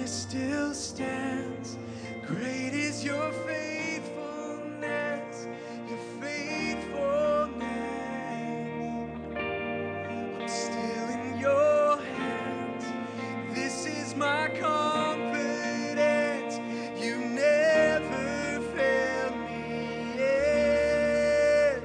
still stands. Great is your faithfulness, your faithfulness. I'm still in your hands. This is my confidence. You never failed me yet.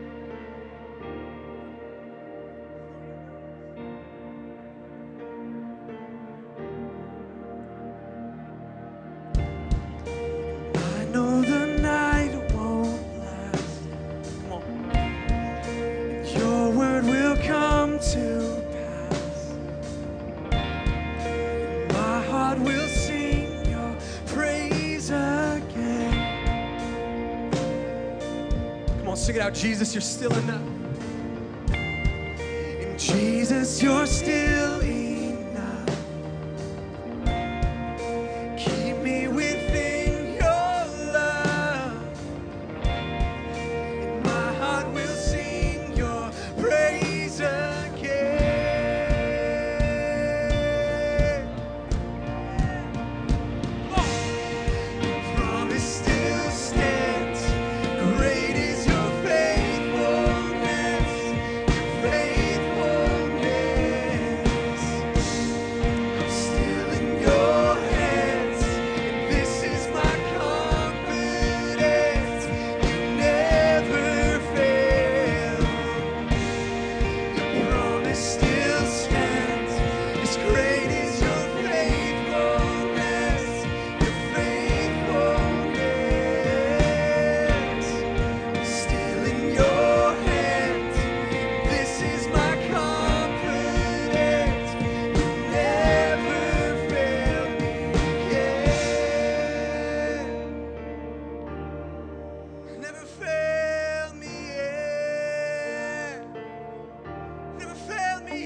I know the night won't last. Come on. Your word will come to pass. My heart will sing your praise again. Come on, sing it out. Jesus, you're still enough. And Jesus, you're still enough. Keep me within your love. And my heart will sing your praise again. Come on. Your promise still stands. Great is your faithfulness, your faithfulness. I'm still in your hands, and this is my confidence. You never fail. Your promise still stands. As great is your faithfulness, your faithfulness. I'm still in your hands. This is my confidence. You never fail me yet. Never fail me yet. Never failed me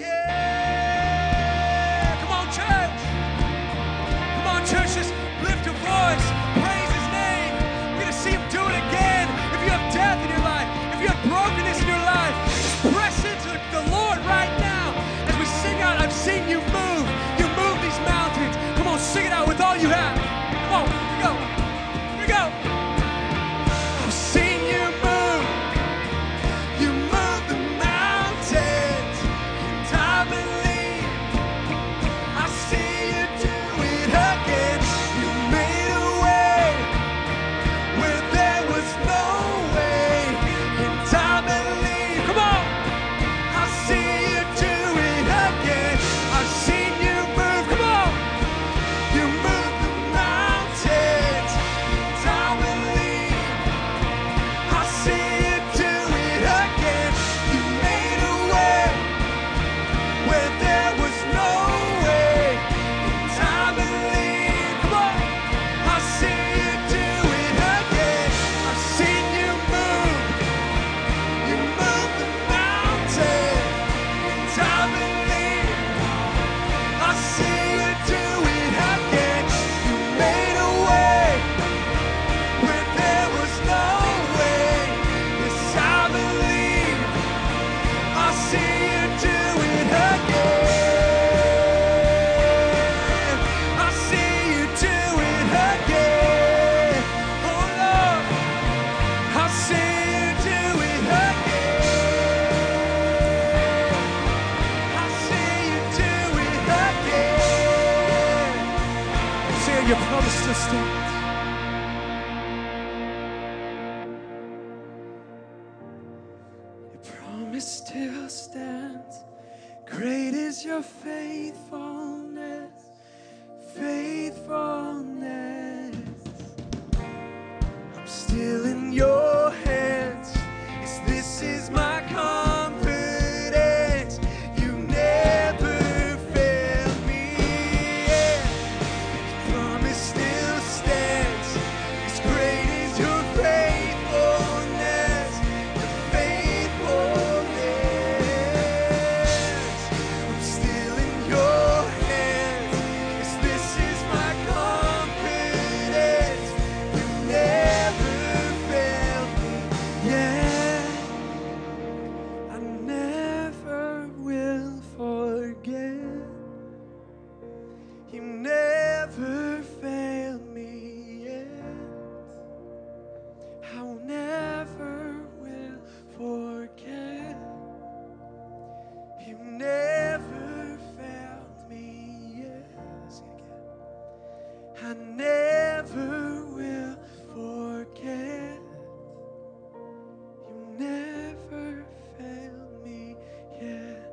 yet. Come on, church. Come on, church. Just lift your voice. Praise his name. We're going to see him do it again. If you have death in your life, if you have brokenness in your life, just press into the Lord right now. As we sing out, I've seen you move. You move these mountains. Come on, sing it out with all you have. Come on, here we go. Here we go. I've seen you move. You move the mountains, and I believe I see you do it again. You made a way where there was no way, and I believe. Come on, I see you do it again. I've seen you move. Come on, you move the mountains, and I believe. I see you do it again. You made a way where there was no way, and I believe. Come on, I see you do it again. I've seen you move. You move the mountain, and I believe. I see you do it again. You made a way where there was no way. Yes, I believe. I see you do it again. I see you do it again. Oh Lord, I see you do it again. I see you do it again. Say your promise to stand. Your promise still stands. Great is your faithfulness, faithfulness. I'm still in your hands. Yes, this is my confidence. You never failed me yet. Your promise still stands. As great is your faithfulness, your faithfulness. I'm still in your You never failed me yet. Sing it again. I never will forget. You never failed me yet.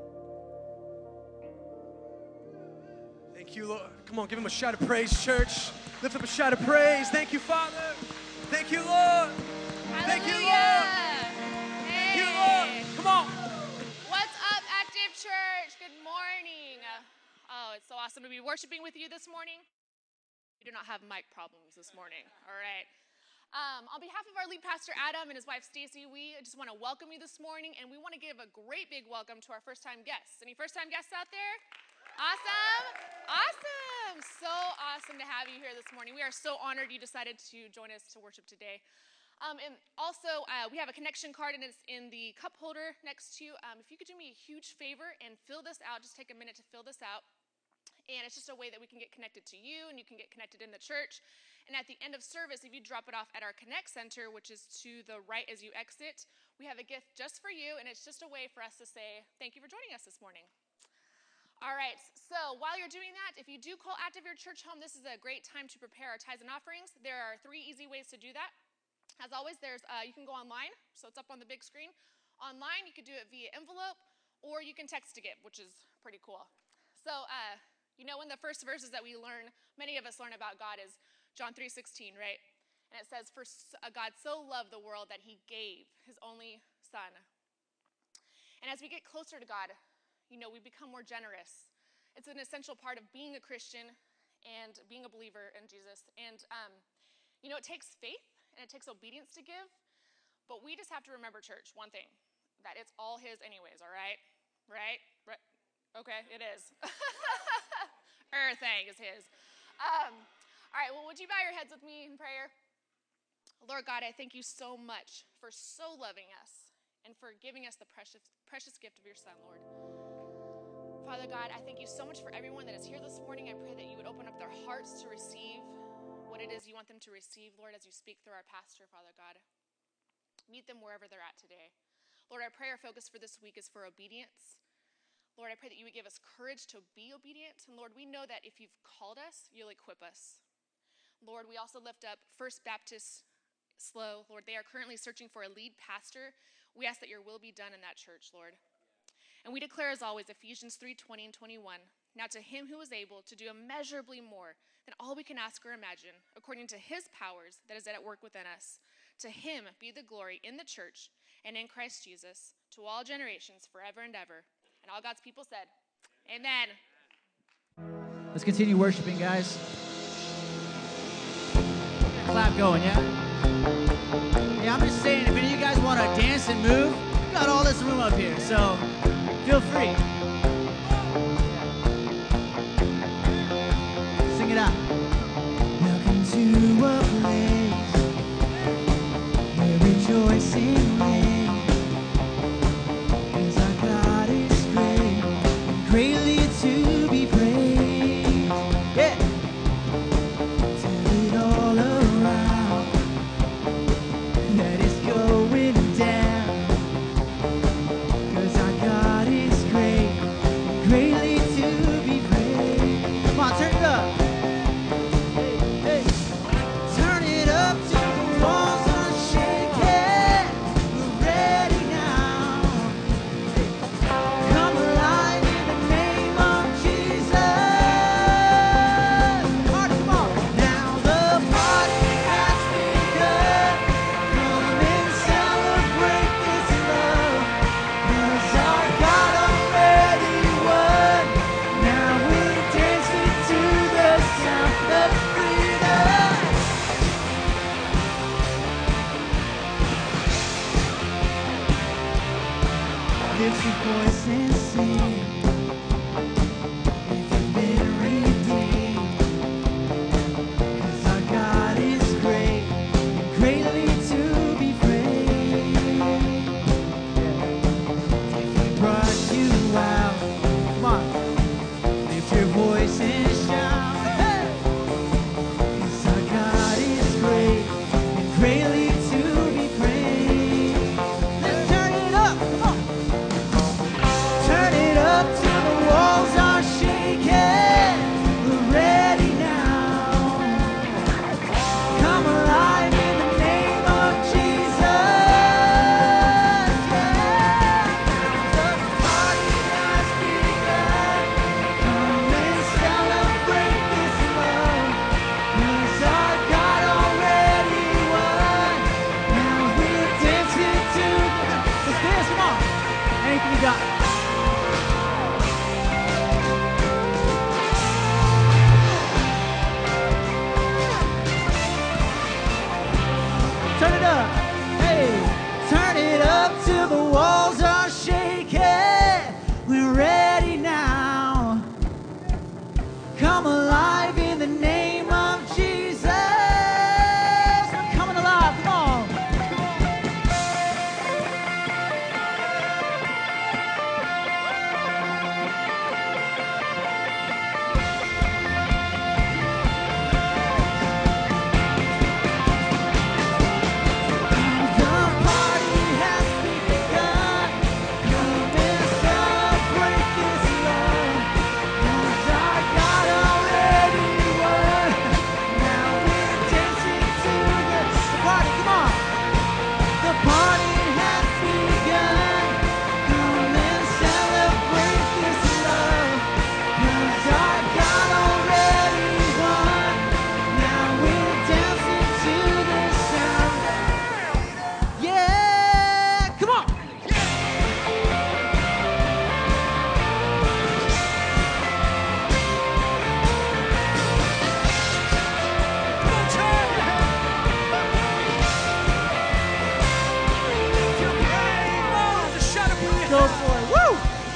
Thank you, Lord. Come on, give him a shout of praise, church. Lift up a shout of praise. Thank you, Father. Thank you, Lord. Thank you, Lord. Thank you, Lord. Come on. What's up, Active Church? Good morning. Oh, it's so awesome to be worshiping with you this morning. We do not have mic problems this morning. All right. On behalf of our lead pastor, Adam, and his wife, Stacy, we just want to welcome you this morning, and we want to give a great big welcome to our first-time guests. Any first-time guests out there? Awesome. Awesome. So awesome to have you here this morning. We are so honored you decided to join us to worship today. And also, we have a connection card, and it's in the cup holder next to you. If you could do me a huge favor and fill this out, just take a minute to fill this out. And it's just a way that we can get connected to you, and you can get connected in the church. And at the end of service, if you drop it off at our Connect Center, which is to the right as you exit, we have a gift just for you, and it's just a way for us to say thank you for joining us this morning. All right, so while you're doing that, if you do call Active Your Church home, this is a great time to prepare our tithes and offerings. There are 3 easy ways to do that. As always, you can go online, so it's up on the big screen. Online, you can do it via envelope, or you can text to give, which is pretty cool. So, one of the first verses that we learn, many of us learn about God, is John 3:16, right? And it says, "For God so loved the world that he gave his only son." And as we get closer to God, we become more generous. It's an essential part of being a Christian and being a believer in Jesus. And, it takes faith and it takes obedience to give, but we just have to remember, church, one thing, that it's all his anyways, all right? Right? Okay, it is. Everything is his. All right, well, would you bow your heads with me in prayer? Lord God, I thank you so much for so loving us and for giving us the precious gift of your son, Lord. Father God, I thank you so much for everyone that is here this morning. I pray that you would open up their hearts to receive what it is you want them to receive, Lord, as you speak through our pastor, Father God. Meet them wherever they're at today. Lord, our prayer focus for this week is for obedience. Lord, I pray that you would give us courage to be obedient. And Lord, we know that if you've called us, you'll equip us. Lord, we also lift up First Baptist Slow. Lord, they are currently searching for a lead pastor. We ask that your will be done in that church, Lord. And we declare, as always, Ephesians 3:20 and 21. Now to him who is able to do immeasurably more than all we can ask or imagine, according to his powers that is at work within us, to him be the glory in the church and in Christ Jesus, to all generations, forever and ever. And all God's people said, amen. Let's continue worshiping, guys. Clap going, yeah? Yeah, I'm just saying, if any of you guys want to dance and move, we got all this room up here, so feel free. Sing it out. Welcome to a place where rejoicing reigns, 'cause our God is great and greatly to be praised. Yeah. Tell it all around that it's going down, 'cause our God is great up till the walls are shaking. We're ready now. Come alive in the name of Jesus. Yeah. The party has begun. Come and celebrate this love. 'Cause our God already won. Now we're dancing to let's dance, come on. Anything you got? Turn it up. Hey, turn it up till the walls are shaking. We're ready now. Come alive in the name of Jesus. We're coming alive. Come on. The party has begun. Come and celebrate this love. 'Cause our God already won. Now we're dancing to the party. Come on. The party has begun. Come and celebrate this love. 'Cause our God already won. Now we're dancing to the sound. Yeah, come on. Come on, church. You're ready. Oh, there's a shout of praise. Go for it. Woo!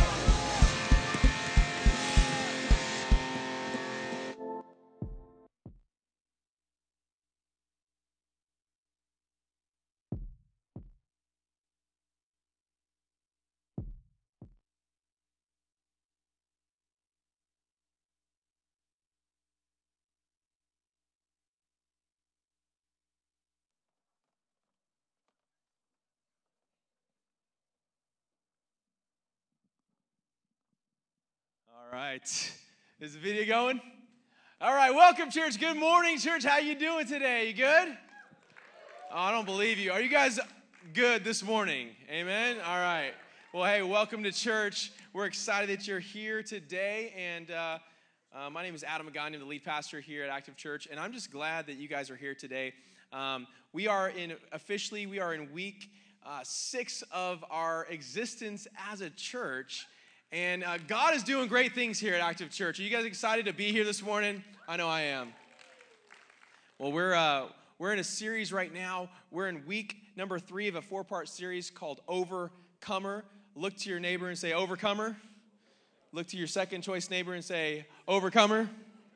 All right. Is the video going? All right. Welcome, church. Good morning, church. How you doing today? You good? Oh, I don't believe you. Are you guys good this morning? Amen. All right. Well, hey, welcome to church. We're excited that you're here today. And my name is Adam Magani. I'm the lead pastor here at Active Church. And I'm just glad that you guys are here today. We are in week 6 of our existence as a church. And God is doing great things here at Active Church. Are you guys excited to be here this morning? I know I am. Well, we're in a series right now. We're in week number 3 of a 4-part series called Overcomer. Look to your neighbor and say, Overcomer. Look to your second choice neighbor and say, Overcomer.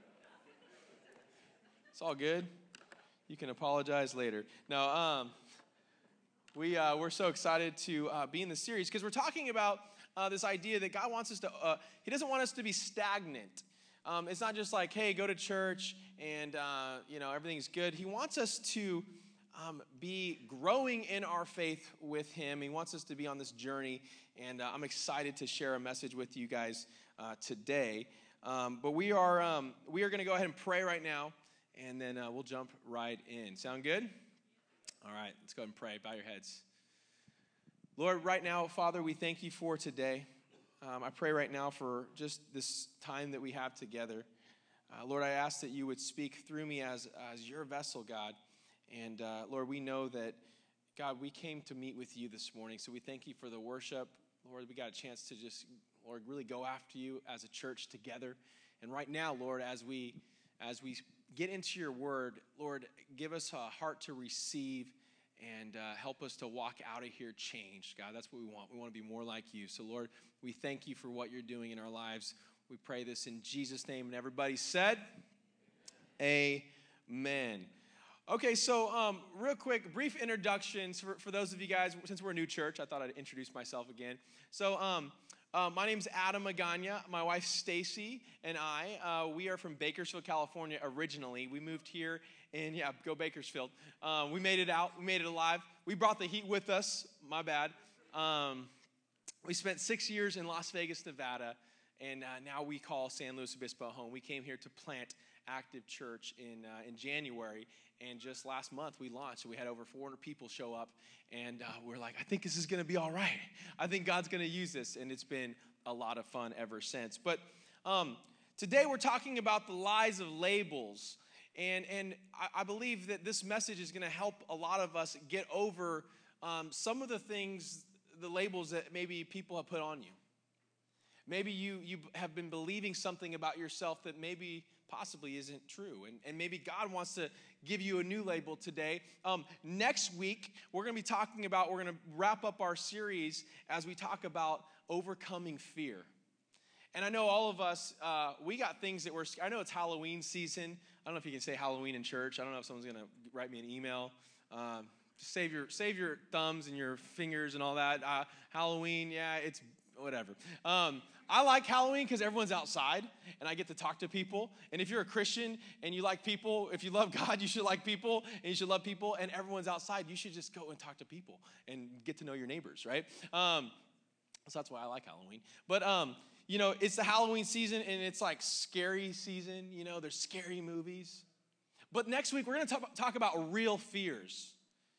It's all good. You can apologize later. No, we're so excited to be in this series because we're talking about this idea that God wants us to, He doesn't want us to be stagnant. It's not just like, hey, go to church and, everything's good. He wants us to be growing in our faith with Him. He wants us to be on this journey, and I'm excited to share a message with you guys today. But we are going to go ahead and pray right now, and then we'll jump right in. Sound good? All right, let's go ahead and pray. Bow your heads. Lord, right now, Father, we thank you for today. I pray right now for just this time that we have together. Lord, I ask that you would speak through me as your vessel, God. And Lord, we know that, God, we came to meet with you this morning. So we thank you for the worship. Lord, we got a chance to just, Lord, really go after you as a church together. And right now, Lord, as we get into your word, Lord, give us a heart to receive and help us to walk out of here changed. God, that's what we want. We want to be more like you. So, Lord, we thank you for what you're doing in our lives. We pray this in Jesus' name. And everybody said, amen. Okay, so real quick, brief introductions for those of you guys. Since we're a new church, I thought I'd introduce myself again. So my name's Adam Magana. My wife, Stacy, and I, we are from Bakersfield, California originally. We moved here. And yeah, go Bakersfield. We made it out. We made it alive. We brought the heat with us. My bad. We spent 6 years in Las Vegas, Nevada, and now we call San Luis Obispo home. We came here to plant Active Church in January, and just last month we launched. So we had over 400 people show up, and we're like, I think this is going to be all right. I think God's going to use this, and it's been a lot of fun ever since. But today we're talking about the lies of labels, and I believe that this message is going to help a lot of us get over some of the things, the labels that maybe people have put on you. Maybe you have been believing something about yourself that maybe possibly isn't true. And maybe God wants to give you a new label today. Next week, we're going to wrap up our series as we talk about overcoming fear. And I know all of us, we got things that I know it's Halloween season. I don't know if you can say Halloween in church. I don't know if someone's going to write me an email. Save your thumbs and your fingers and all that. Halloween, yeah, it's whatever. I like Halloween because everyone's outside and I get to talk to people. And if you're a Christian and you like people, if you love God, you should like people and you should love people, and everyone's outside, you should just go and talk to people and get to know your neighbors, right? So that's why I like Halloween. But, it's the Halloween season and it's like scary season. There's scary movies. But next week, we're going to talk about real fears.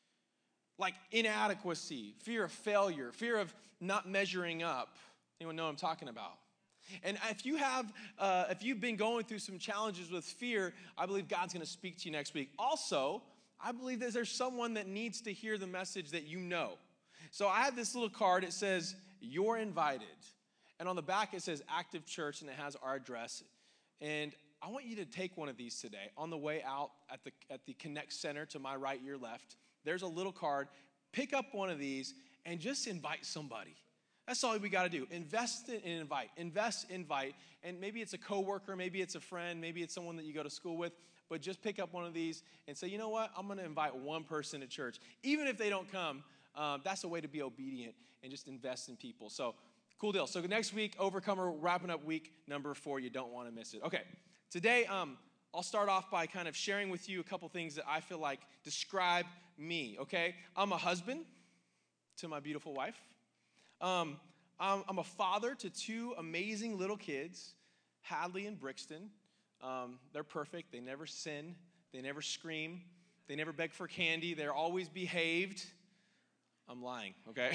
Like inadequacy, fear of failure, fear of not measuring up. Anyone know what I'm talking about? And if you've been going through some challenges with fear, I believe God's going to speak to you next week. Also, I believe that there's someone that needs to hear the message that you know. So I have this little card. It says, "You're invited." And on the back, it says Active Church, and it has our address. And I want you to take one of these today. On the way out at the Connect Center to my right, your left, there's a little card. Pick up one of these and just invite somebody. That's all we got to do. Invest and invite. Invest, invite. And maybe it's a coworker, maybe it's a friend, maybe it's someone that you go to school with. But just pick up one of these and say, you know what? I'm going to invite one person to church. Even if they don't come, that's a way to be obedient and just invest in people. So, cool deal. So next week, Overcomer, wrapping up week number 4. You don't want to miss it. Okay, today I'll start off by kind of sharing with you a couple things that I feel like describe me, okay? I'm a husband to my beautiful wife. I'm a father to 2 amazing little kids, Hadley and Brixton. They're perfect. They never sin. They never scream. They never beg for candy. They're always behaved. I'm lying, okay?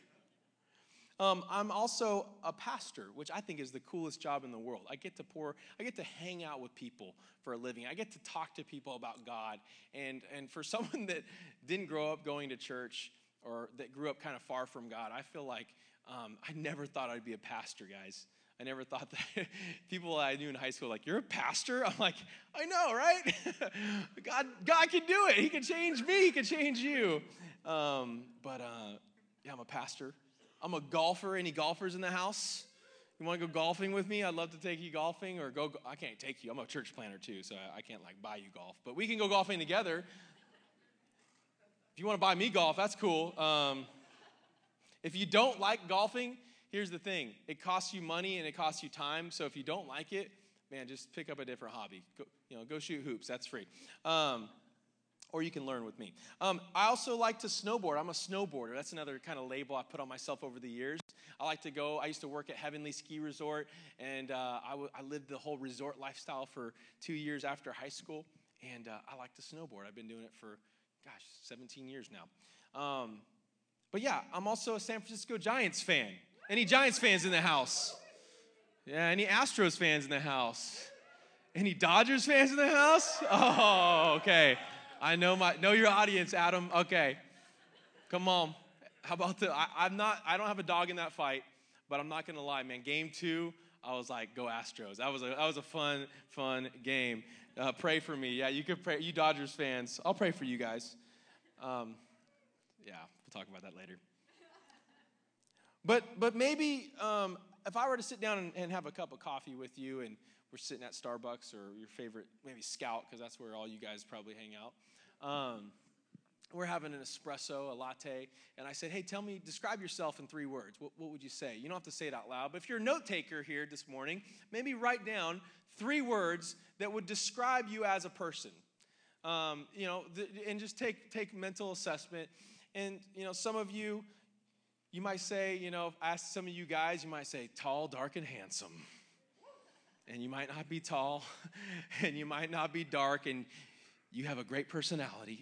I'm also a pastor, which I think is the coolest job in the world. I get to hang out with people for a living. I get to talk to people about God. And for someone that didn't grow up going to church or that grew up kind of far from God, I feel like I never thought I'd be a pastor, guys. I never thought that people I knew in high school, like, you're a pastor? I'm like, I know, right? God can do it. He can change me. He can change you. Yeah, I'm a pastor. I'm a golfer. Any golfers in the house? You want to go golfing with me? I'd love to take you golfing, or I can't take you. I'm a church planner too, so I can't buy you golf. But we can go golfing together. If you want to buy me golf, that's cool. If you don't like golfing, here's the thing. It costs you money and it costs you time. So if you don't like it, man, just pick up a different hobby. Go shoot hoops. That's free. Or you can learn with me. I also like to snowboard. I'm a snowboarder. That's another kind of label I put on myself over the years. I like to go. I used to work at Heavenly Ski Resort, and I lived the whole resort lifestyle for 2 years after high school, and I like to snowboard. I've been doing it for, 17 years now. But yeah, I'm also a San Francisco Giants fan. Any Giants fans in the house? Yeah, any Astros fans in the house? Any Dodgers fans in the house? Oh, okay. I know your audience, Adam. Okay, come on. How about I don't have a dog in that fight, but I'm not gonna lie, man. Game 2, I was like, go Astros. That was a fun game. Pray for me. Yeah, you could pray. You Dodgers fans, I'll pray for you guys. Yeah, we'll talk about that later. But maybe if I were to sit down and have a cup of coffee with you, and we're sitting at Starbucks or your favorite, maybe Scout, because that's where all you guys probably hang out. We're having an espresso, a latte, and I said, hey, describe yourself in 3 words. What would you say? You don't have to say it out loud, but if you're a note taker here this morning, maybe write down 3 words that would describe you as a person. And just take mental assessment. And, some of you, You might say, ask some of you guys, you might say tall, dark, and handsome. And you might not be tall, and you might not be dark, and you have a great personality.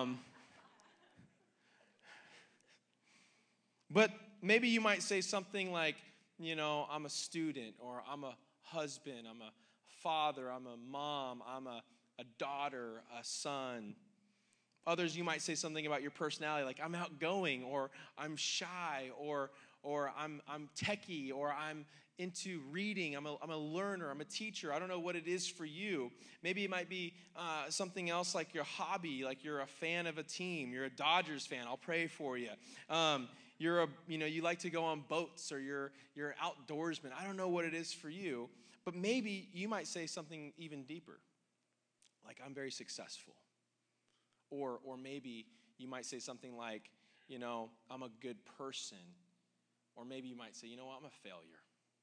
But maybe you might say something like, I'm a student, or I'm a husband, I'm a father, I'm a mom, I'm a daughter, a son. Others, you might say something about your personality, like I'm outgoing, or I'm shy, or I'm techie, or I'm into reading, I'm a learner, I'm a teacher. I don't know what it is for you. Maybe it might be something else like your hobby, like you're a fan of a team, you're a Dodgers fan, I'll pray for you. You like to go on boats, or you're an outdoorsman. I don't know what it is for you, but maybe you might say something even deeper, like I'm very successful. Or maybe you might say something like, I'm a good person. Or maybe you might say, I'm a failure.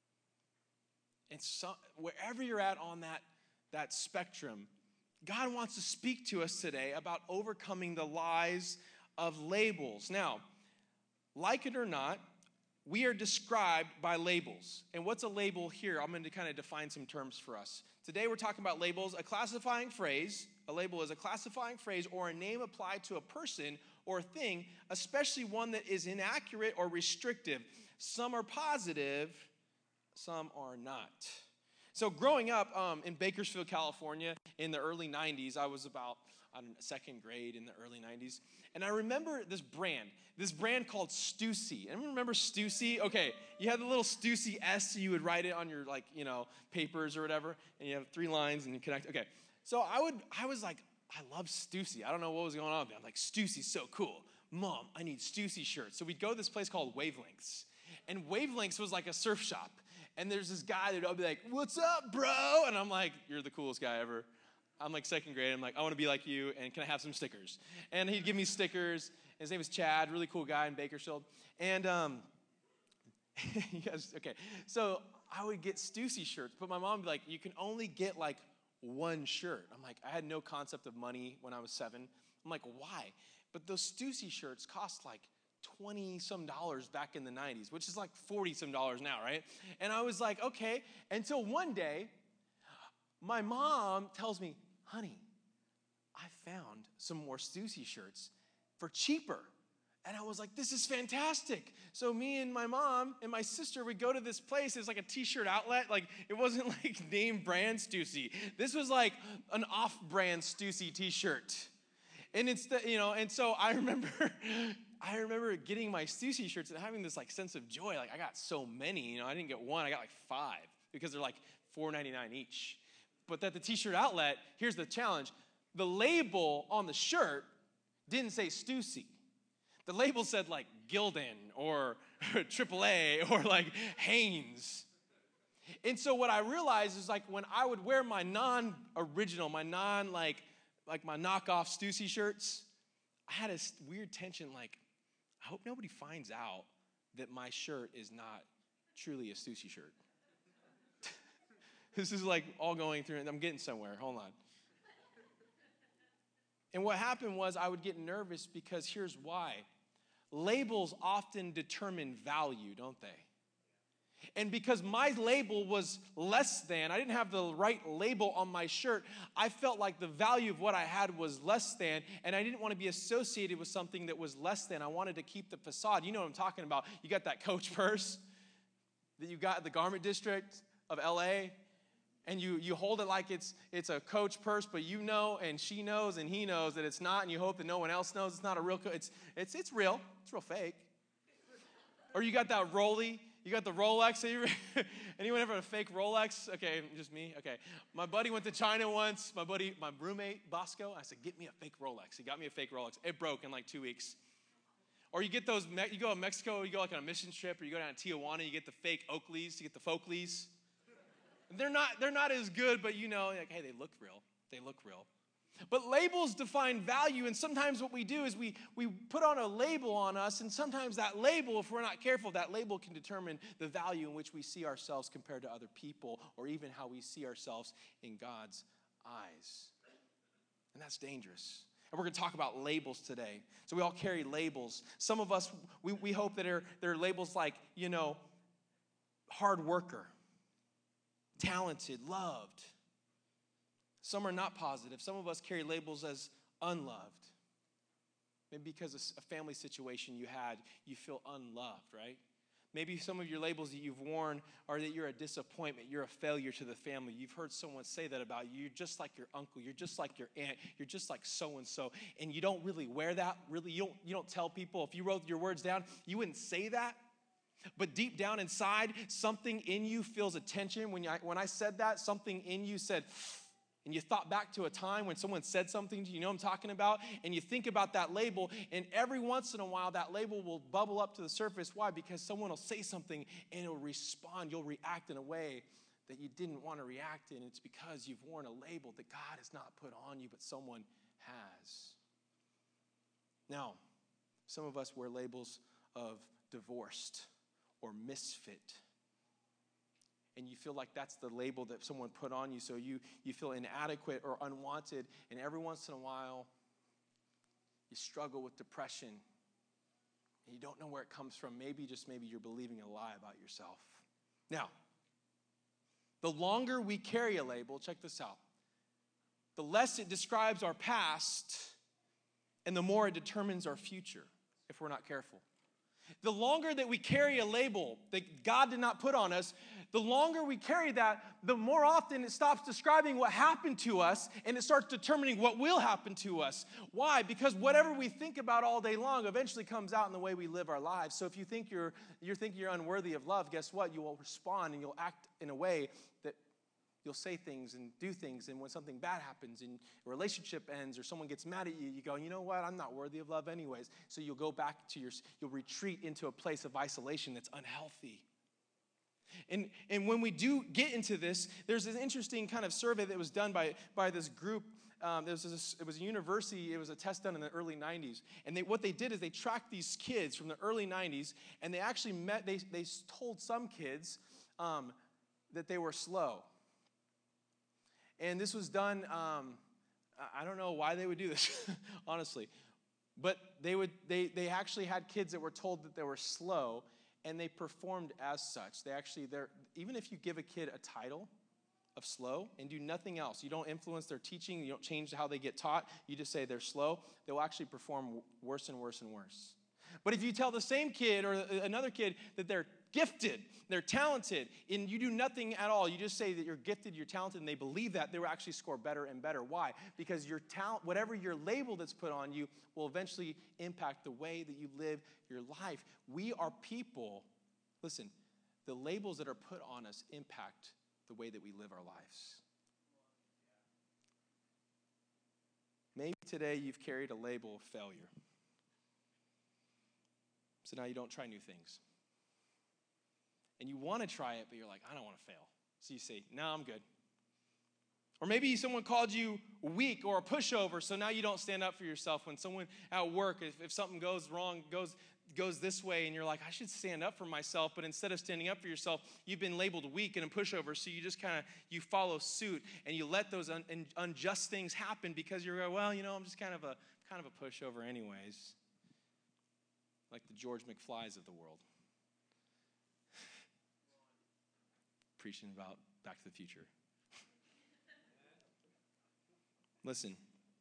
And so, wherever you're at on that spectrum, God wants to speak to us today about overcoming the lies of labels. Now, like it or not, we are described by labels. And what's a label here? I'm going to kind of define some terms for us. Today we're talking about labels, a classifying phrase. A label is a classifying phrase or a name applied to a person or thing, especially one that is inaccurate or restrictive. Some are positive, some are not. So growing up in Bakersfield, California in the early 90s, I was about second grade in the early 90s. And I remember this brand called Stussy. Anyone remember Stussy? Okay, you had the little Stussy S, so you would write it on your papers or whatever, and you have 3 lines and you connect. Okay, so I was like, I love Stussy. I don't know what was going on with me. I'm like, Stussy's so cool. Mom, I need Stussy shirts. So we'd go to this place called Wavelengths. And Wavelengths was like a surf shop. And there's this guy that I'll be like, what's up, bro? And I'm like, you're the coolest guy ever. I'm like second grade. I'm like, I want to be like you, and can I have some stickers? And he'd give me stickers. His name was Chad, really cool guy in Bakersfield. And okay. So I would get Stussy shirts, but my mom would be like, you can only get like one shirt. I'm like, I had no concept of money when I was 7. I'm like, why? But those Stussy shirts cost like $20-some back in the 90s, which is like $40-some now, right? And I was like, okay. Until one day, my mom tells me, honey, I found some more Stussy shirts for cheaper. And I was like, this is fantastic. So me and my mom and my sister would go to this place. It was like a t-shirt outlet. Like, it wasn't like name brand Stussy. This was like an off-brand Stussy t-shirt. And it's and so I remember getting my Stussy shirts and having this like sense of joy. Like, I got so many, I didn't get one, I got like 5 because they're like $4.99 each. But at the t-shirt outlet, here's the challenge. The label on the shirt didn't say Stussy. The label said like Gildan or AAA or like Hanes. And so what I realized is like when I would wear my non-original, my my knockoff Stussy shirts, I had a weird tension like, I hope nobody finds out that my shirt is not truly a Stussy shirt. This is like all going through, and I'm getting somewhere. Hold on. And what happened was I would get nervous because here's why. Labels often determine value, don't they? And because my label was less than, I didn't have the right label on my shirt, I felt like the value of what I had was less than, and I didn't want to be associated with something that was less than. I wanted to keep the facade. You know what I'm talking about. You got that Coach purse that you got at the garment district of LA, and you hold it like it's a Coach purse, but you know, and she knows, and he knows that it's not, and you hope that no one else knows it's not a real Coach. It's real. It's real fake. Or you got that Rolly. You got the Rolex. Anyone ever had a fake Rolex? Okay, just me? Okay. My buddy went to China once. My roommate, Bosco, I said, get me a fake Rolex. He got me a fake Rolex. It broke in like 2 weeks. Or you get those, you go to Mexico, you go like on a mission trip, or you go down to Tijuana, you get the fake Oakleys, you get the Folkleys. They're not as good, but like, hey, they look real. They look real. But labels define value, and sometimes what we do is we put on a label on us, and sometimes that label, if we're not careful, that label can determine the value in which we see ourselves compared to other people, or even how we see ourselves in God's eyes. And that's dangerous. And we're going to talk about labels today. So we all carry labels. Some of us, we hope that there are labels like, hard worker, talented, loved. Some are not positive. Some of us carry labels as unloved. Maybe because of a family situation you had, you feel unloved, right? Maybe some of your labels that you've worn are that you're a disappointment, you're a failure to the family. You've heard someone say that about you. You're just like your uncle, you're just like your aunt, you're just like so-and-so. And you don't really wear that, really. You don't tell people. If you wrote your words down, you wouldn't say that. But deep down inside, something in you feels a tension. When I said that, something in you said, and you thought back to a time when someone said something to you, know what I'm talking about? And you think about that label, and every once in a while, that label will bubble up to the surface. Why? Because someone will say something, and it'll respond. You'll react in a way that you didn't want to react in. It's because you've worn a label that God has not put on you, but someone has. Now, some of us wear labels of divorced or misfit. And you feel like that's the label that someone put on you, so you feel inadequate or unwanted. And every once in a while, you struggle with depression. And you don't know where it comes from. Maybe you're believing a lie about yourself. Now, the longer we carry a label, check this out, the less it describes our past and the more it determines our future if we're not careful. The longer that we carry a label that God did not put on us, the longer we carry that, the more often it stops describing what happened to us and it starts determining what will happen to us. Why? Because whatever we think about all day long eventually comes out in the way we live our lives. So if you think you're unworthy of love, guess what? You will respond and you'll act in a way that you'll say things and do things, and when something bad happens and a relationship ends or someone gets mad at you, you go, you know what, I'm not worthy of love anyways. So you'll go back to you'll retreat into a place of isolation that's unhealthy. And when we do get into this, there's an interesting kind of survey that was done by this group. It was a university, it was a test done in the early 90s. And what they did is they tracked these kids from the early 90s, and they actually they told some kids that they were slow. And this was done, I don't know why they would do this, honestly. But they actually had kids that were told that they were slow, and they performed as such. Even if you give a kid a title of slow and do nothing else, you don't influence their teaching, you don't change how they get taught, you just say they're slow, they will actually perform worse and worse and worse. But if you tell the same kid or another kid that they're gifted, they're talented, and you do nothing at all, you just say that you're gifted, you're talented, and they believe that, they will actually score better and better. Why? Because your talent, whatever your label that's put on you, will eventually impact the way that you live your life. We are people, listen, the labels that are put on us impact the way that we live our lives. Maybe today you've carried a label of failure. So now you don't try new things. And you want to try it, but you're like, I don't want to fail. So you say, no, I'm good. Or maybe someone called you weak or a pushover, so now you don't stand up for yourself. When someone at work, if something goes wrong, goes this way, and you're like, I should stand up for myself, but instead of standing up for yourself, you've been labeled weak and a pushover, so you just you follow suit, and you let those unjust things happen because you're like, well, I'm just kind of a pushover anyways. Like the George McFlys of the world. Preaching about Back to the Future. Listen,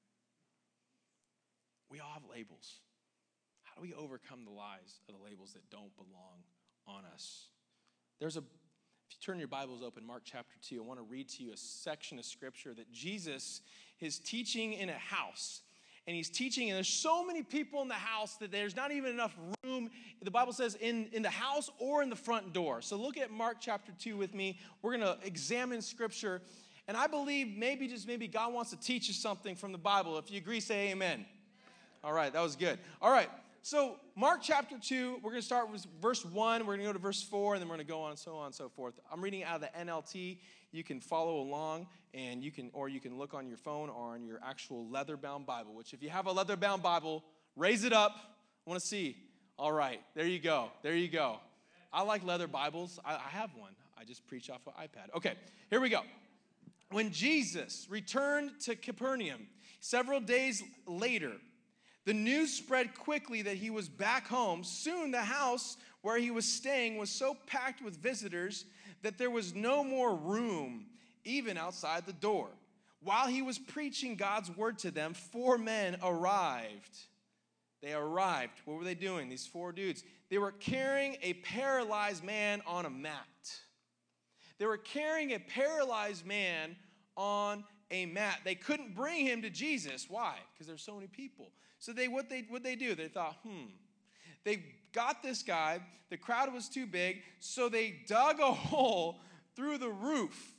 we all have labels. How do we overcome the lies of the labels that don't belong on us? If you turn your Bibles open, Mark chapter 2, I want to read to you a section of scripture that Jesus is teaching in a house. And he's teaching, and there's so many people in the house that there's not even enough room, the Bible says, in the house or in the front door. So look at Mark chapter 2 with me. We're going to examine scripture. And I believe maybe God wants to teach you something from the Bible. If you agree, say amen. All right, that was good. All right, so Mark chapter 2, we're going to start with verse 1. We're going to go to verse 4, and then we're going to go on and so forth. I'm reading out of the NLT. You can follow along, and you can look on your phone or on your actual leather-bound Bible, which if you have a leather-bound Bible, raise it up. I want to see. All right, there you go. There you go. I like leather Bibles. I have one. I just preach off an iPad. Okay, here we go. When Jesus returned to Capernaum several days later, the news spread quickly that he was back home. Soon the house where he was staying was so packed with visitors that there was no more room, even outside the door. While he was preaching God's word to them, 4 men arrived. They arrived. What were they doing? These 4 dudes. They were carrying a paralyzed man on a mat. They were carrying a paralyzed man on a mat. They couldn't bring him to Jesus. Why? Because there's so many people. So what they do? They thought, They got this guy. The crowd was too big, so they dug a hole through the roof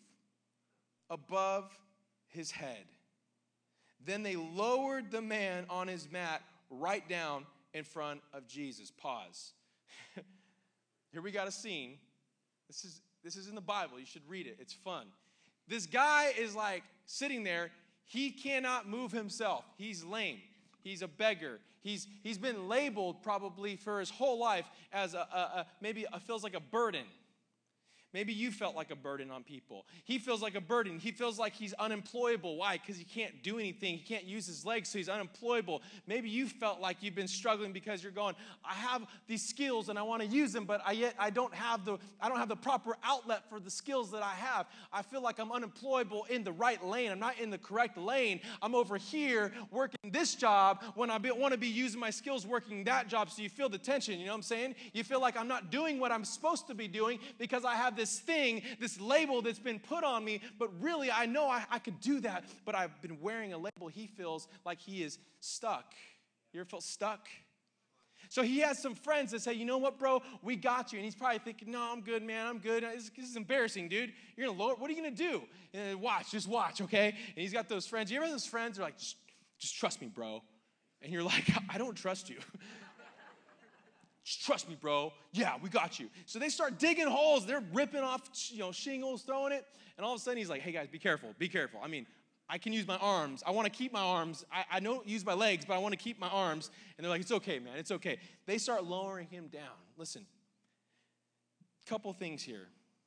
above his head. Then they lowered the man on his mat right down in front of Jesus. Pause. Here we got a scene. This is in the Bible. You should read it. It's fun. This guy is like sitting there. He cannot move himself. He's lame. He's a beggar. He's been labeled probably for his whole life as maybe feels like a burden. Maybe you felt like a burden on people. He feels like a burden. He feels like he's unemployable. Why? Because he can't do anything. He can't use his legs, so he's unemployable. Maybe you felt like you've been struggling because you're going, I have these skills and I want to use them, but yet I don't have the proper outlet for the skills that I have. I feel like I'm unemployable in the right lane. I'm not in the correct lane. I'm over here working this job when I want to be using my skills working that job. So you feel the tension, you know what I'm saying? You feel like I'm not doing what I'm supposed to be doing because I have this thing, this label that's been put on me, but really I know I could do that, but I've been wearing a label. He feels like he is stuck. You ever felt stuck? So he has some friends that say, you know what, bro, we got you. And he's probably thinking, no, I'm good, man, I'm good. This is embarrassing, dude. You're going to lower, what are you going to do? And just watch, okay? And he's got those friends. You ever have those friends who are like, just trust me, bro. And you're like, I don't trust you. Just trust me, bro. Yeah, we got you. So they start digging holes. They're ripping off, shingles, throwing it. And all of a sudden, he's like, hey, guys, be careful. Be careful. I mean, I can use my arms. I want to keep my arms. I don't use my legs, but I want to keep my arms. And they're like, it's okay, man. It's okay. They start lowering him down. Listen, couple things here.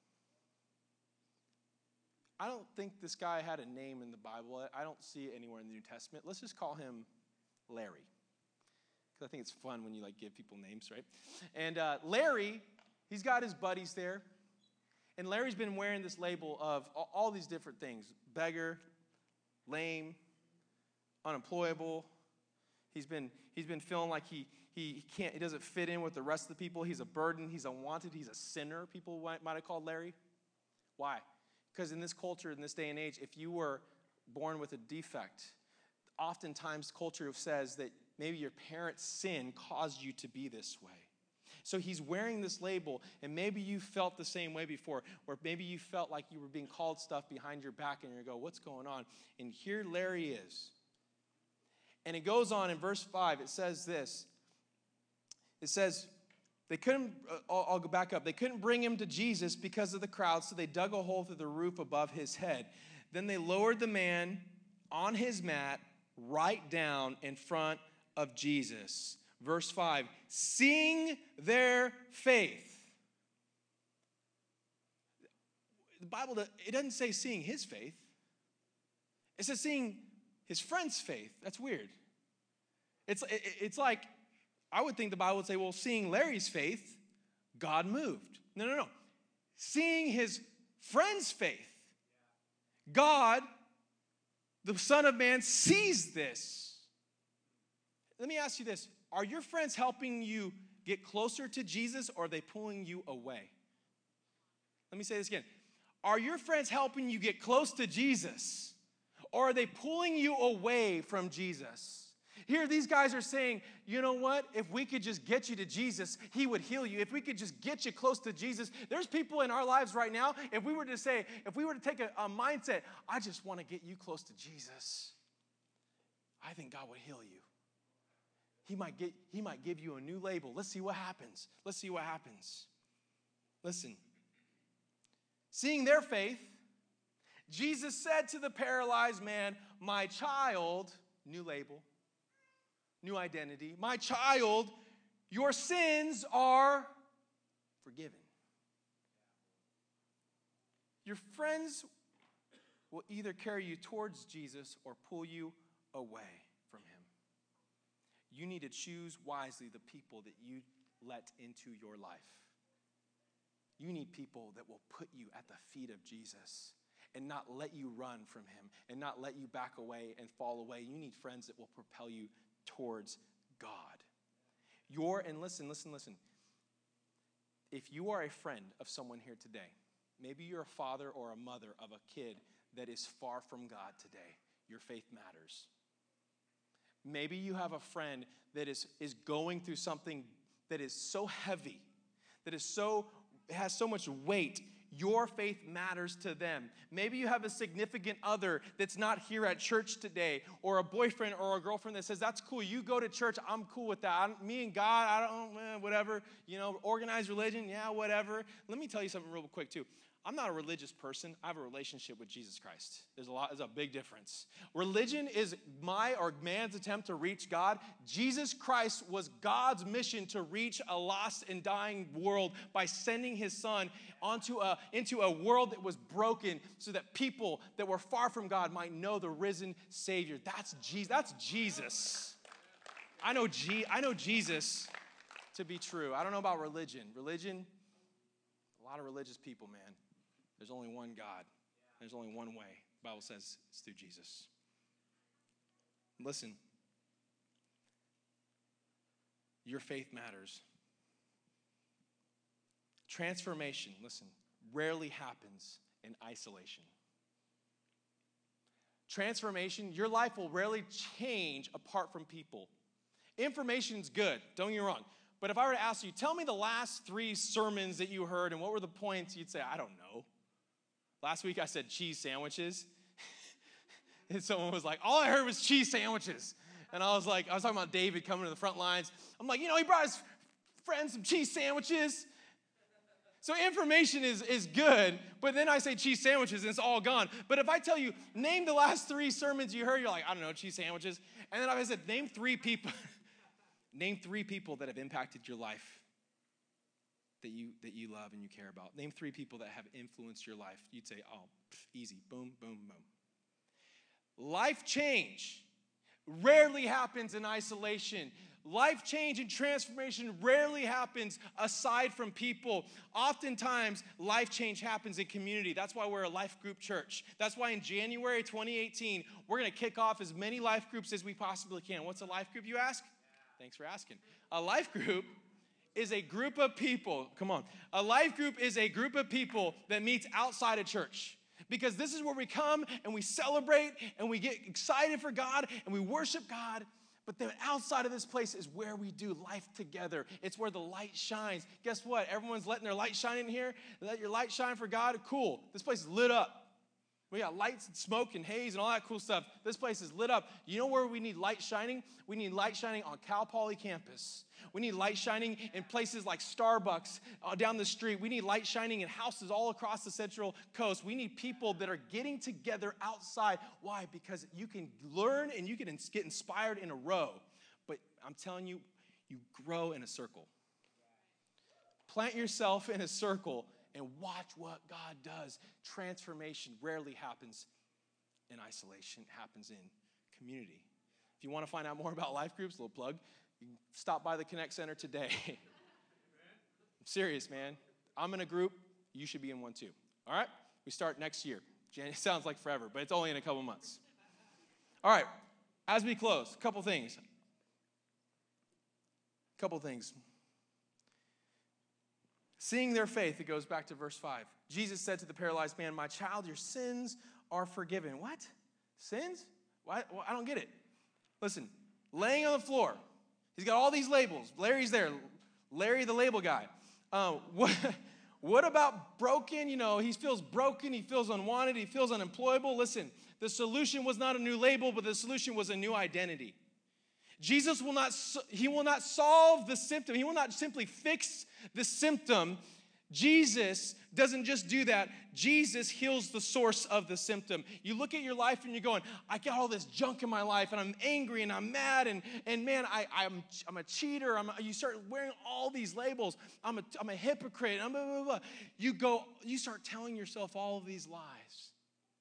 I don't think this guy had a name in the Bible. I don't see it anywhere in the New Testament. Let's just call him Larry. Because I think it's fun when you give people names, right? And Larry, he's got his buddies there. And Larry's been wearing this label of all these different things. Beggar, lame, unemployable. He's been feeling like he doesn't fit in with the rest of the people. He's a burden. He's unwanted. He's a sinner, people might have called Larry. Why? Because in this culture, in this day and age, if you were born with a defect, oftentimes culture says that maybe your parents' sin caused you to be this way. So he's wearing this label, and maybe you felt the same way before, or maybe you felt like you were being called stuff behind your back, and you go, what's going on? And here Larry is. And it goes on in verse 5. It says this. It says, they couldn't, I'll go back up. They couldn't bring him to Jesus because of the crowd, so they dug a hole through the roof above his head. Then they lowered the man on his mat right down in front of Jesus. Verse 5, seeing their faith. The Bible, it doesn't say seeing his faith. It says seeing his friend's faith. That's weird. It's like, I would think the Bible would say, well, seeing Larry's faith, God moved. No. Seeing his friend's faith, God, the Son of Man, sees this. Let me ask you this. Are your friends helping you get closer to Jesus, or are they pulling you away? Let me say this again. Are your friends helping you get close to Jesus, or are they pulling you away from Jesus? Here, these guys are saying, you know what? If we could just get you to Jesus, he would heal you. If we could just get you close to Jesus. There's people in our lives right now, if we were to take a mindset, I just want to get you close to Jesus, I think God would heal you. He might give you a new label. Let's see what happens. Listen. Seeing their faith, Jesus said to the paralyzed man, my child, new label, new identity, my child, your sins are forgiven. Your friends will either carry you towards Jesus or pull you away from him. You need to choose wisely the people that you let into your life. You need people that will put you at the feet of Jesus and not let you run from him and not let you back away and fall away. You need friends that will propel you towards God. And listen. If you are a friend of someone here today, maybe you're a father or a mother of a kid that is far from God today, your faith matters. Maybe you have a friend that is going through something that is so heavy, that has so much weight. Your faith matters to them. Maybe you have a significant other that's not here at church today, or a boyfriend or a girlfriend that says, that's cool, you go to church, I'm cool with that. Me and God, I don't, whatever. Organized religion, yeah, whatever. Let me tell you something real quick too. I'm not a religious person. I have a relationship with Jesus Christ. There's a big difference. Religion is my or man's attempt to reach God. Jesus Christ was God's mission to reach a lost and dying world by sending his son into a world that was broken so that people that were far from God might know the risen Savior. That's Jesus. I know Jesus to be true. I don't know about religion. Religion, a lot of religious people, man. There's only one God. There's only one way. The Bible says it's through Jesus. Listen, your faith matters. Transformation, listen, rarely happens in isolation. Transformation, your life will rarely change apart from people. Information's good, don't get me wrong. But if I were to ask you, tell me the last 3 sermons that you heard and what were the points, you'd say, I don't know. Last week I said cheese sandwiches. And someone was like, all I heard was cheese sandwiches. And I was talking about David coming to the front lines. I'm like, he brought his friends some cheese sandwiches. So information is good, but then I say cheese sandwiches and it's all gone. But if I tell you, name the last 3 sermons you heard, you're like, I don't know, cheese sandwiches. And then if I said, name 3 people, name 3 people that have impacted your life. That you love and you care about. Name 3 people that have influenced your life. You'd say, easy, boom, boom, boom. Life change rarely happens in isolation. Life change and transformation rarely happens aside from people. Oftentimes, life change happens in community. That's why we're a life group church. That's why in January 2018, we're going to kick off as many life groups as we possibly can. What's a life group, you ask? Thanks for asking. A life group is a group of people, a life group is a group of people that meets outside of church. Because this is where we come and we celebrate and we get excited for God and we worship God. But then outside of this place is where we do life together. It's where the light shines. Guess what? Everyone's letting their light shine in here. Let your light shine for God. Cool. This place is lit up. We got lights and smoke and haze and all that cool stuff. This place is lit up. You know where we need light shining? We need light shining on Cal Poly campus. We need light shining in places like Starbucks down the street. We need light shining in houses all across the Central Coast. We need people that are getting together outside. Why? Because you can learn and you can get inspired in a row. But I'm telling you, you grow in a circle. Plant yourself in a circle and watch what God does. Transformation rarely happens in isolation. It happens in community. If you want to find out more about life groups, a little plug, you can stop by the Connect Center today. I'm serious, man. I'm in a group. You should be in one too. All right? We start next year. It sounds like forever, but it's only in a couple months. All right. As we close, a couple things. Seeing their faith, it goes back to verse 5. Jesus said to the paralyzed man, my child, your sins are forgiven. What? Sins? What? Well, I don't get it. Listen, laying on the floor. He's got all these labels. Larry's there. Larry, the label guy. What about broken? He feels broken. He feels unwanted. He feels unemployable. Listen, the solution was not a new label, but the solution was a new identity. Jesus will not solve the symptom. He will not simply fix the symptom. Jesus doesn't just do that. Jesus heals the source of the symptom. You look at your life and you're going, I got all this junk in my life and I'm angry and I'm mad and man, I'm a cheater. You start wearing all these labels. I'm a hypocrite. I'm blah, blah, blah. You start telling yourself all of these lies.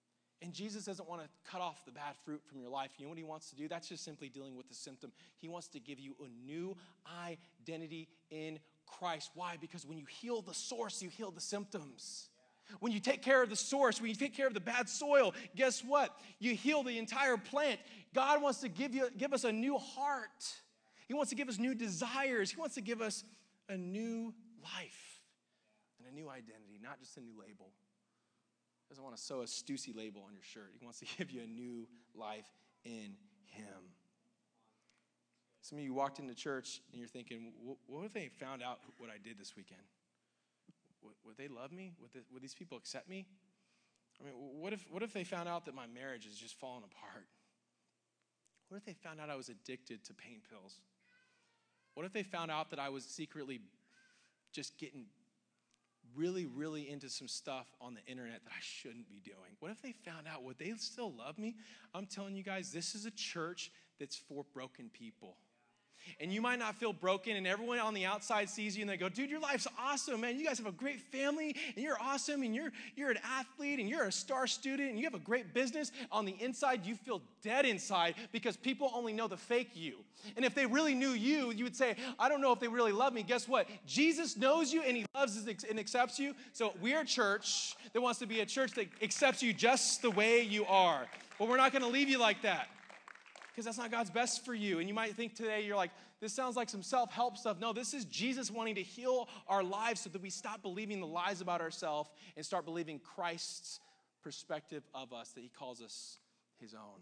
And Jesus doesn't want to cut off the bad fruit from your life. You know what he wants to do? That's just simply dealing with the symptom. He wants to give you a new identity in Christ. Why? Because when you heal the source, you heal the symptoms. When you take care of the source, when you take care of the bad soil, guess what? You heal the entire plant. God wants to give us a new heart. He wants to give us new desires. He wants to give us a new life and a new identity, not just a new label. He doesn't want to sew a Stussy label on your shirt. He wants to give you a new life in him. Some of you walked into church and you're thinking, what if they found out what I did this weekend? Would they love me? Would these people accept me? I mean, what if they found out that my marriage is just falling apart? What if they found out I was addicted to pain pills? What if they found out that I was secretly just getting really, really into some stuff on the internet that I shouldn't be doing? What if they found out? Would they still love me? I'm telling you guys, this is a church that's for broken people. And you might not feel broken, and everyone on the outside sees you, and they go, dude, your life's awesome, man. You guys have a great family, and you're awesome, and you're an athlete, and you're a star student, and you have a great business. On the inside, you feel dead inside because people only know the fake you. And if they really knew you, you would say, I don't know if they really love me. Guess what? Jesus knows you, and he loves and accepts you. So we're a church that wants to be a church that accepts you just the way you are. But we're not going to leave you like that, because that's not God's best for you. And you might think today, you're like, this sounds like some self-help stuff. No, this is Jesus wanting to heal our lives so that we stop believing the lies about ourselves and start believing Christ's perspective of us, that he calls us his own.